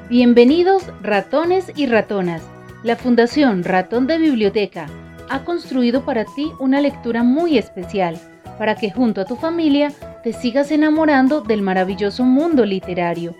Bienvenidos ratones y ratonas. La Fundación Ratón de Biblioteca ha construido para ti una lectura muy especial para que junto a tu familia te sigas enamorando del maravilloso mundo literario.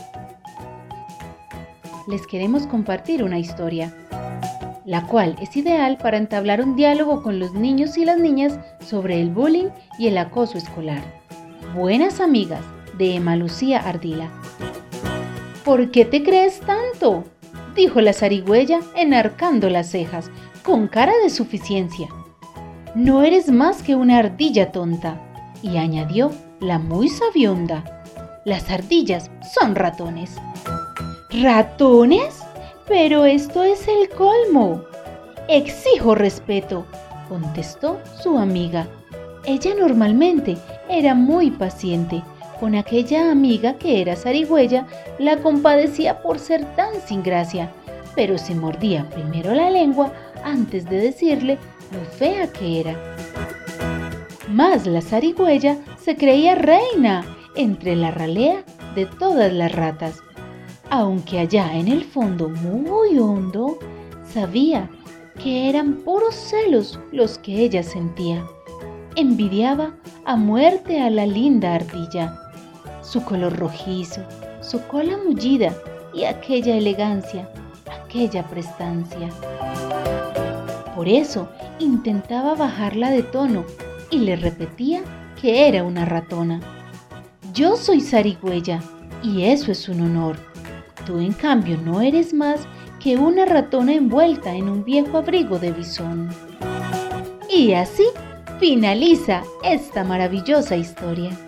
Les queremos compartir una historia, la cual es ideal para entablar un diálogo con los niños y las niñas sobre el bullying y el acoso escolar. Buenas amigas, de Emma Lucía Ardila. ¿Por qué te crees tanto?, dijo la zarigüeya enarcando las cejas, con cara de suficiencia. No eres más que una ardilla tonta, y añadió la muy sabionda. Las ardillas son ratones. ¿Ratones? Pero esto es el colmo. Exijo respeto, contestó su amiga. Ella normalmente era muy paciente. Con aquella amiga que era zarigüeya, la compadecía por ser tan sin gracia, pero se mordía primero la lengua antes de decirle lo fea que era. Mas la zarigüeya se creía reina entre la ralea de todas las ratas, aunque allá en el fondo muy hondo sabía que eran puros celos los que ella sentía. Envidiaba a muerte a la linda ardilla. Su color rojizo, su cola mullida y aquella elegancia, aquella prestancia. Por eso intentaba bajarla de tono y le repetía que era una ratona. Yo soy zarigüeya y eso es un honor. Tú en cambio no eres más que una ratona envuelta en un viejo abrigo de bisón. Y así finaliza esta maravillosa historia.